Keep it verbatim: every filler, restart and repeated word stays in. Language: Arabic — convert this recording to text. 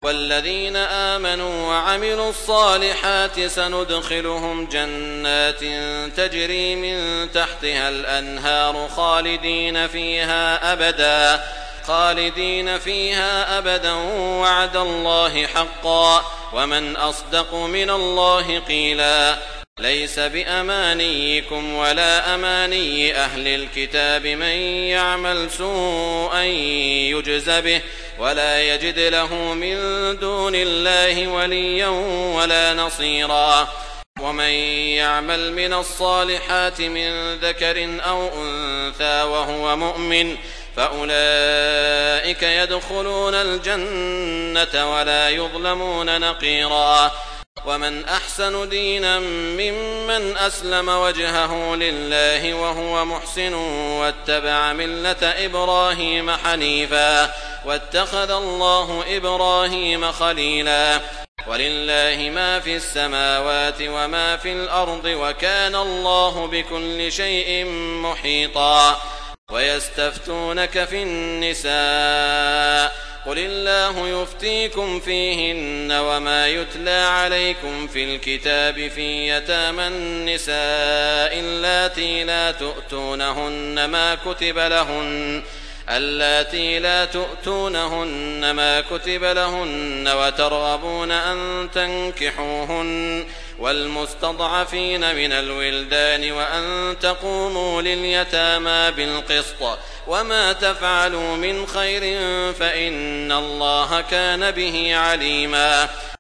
والذين آمنوا وعملوا الصالحات سندخلهم جنات تجري من تحتها الأنهار خالدين فيها أبدا خالدين فيها أبدا وعد الله حقا ومن أصدق من الله قيلا ليس بأمانيكم ولا أماني أهل الكتاب من يعمل سوءا يجز به ولا يجد له من دون الله وليا ولا نصيرا ومن يعمل من الصالحات من ذكر أو أنثى وهو مؤمن فأولئك يدخلون الجنة ولا يظلمون نقيرا ومن أحسن دينا ممن أسلم وجهه لله وهو محسن واتبع ملة إبراهيم حنيفا واتخذ الله إبراهيم خليلا ولله ما في السماوات وما في الأرض وكان الله بكل شيء محيطا ويستفتونك في النساء قل الله يفتيكم فيهن وما يتلى عليكم في الكتاب في يتامى النساء اللاتي لا تؤتونهن ما كتب لهن اللاتي لا تؤتونهن ما كتب لهن وترغبون أن تنكحوهن والمستضعفين من الولدان وأن تقوموا لليتامى بالقسط وما تفعلوا من خير فإن الله كان به عليما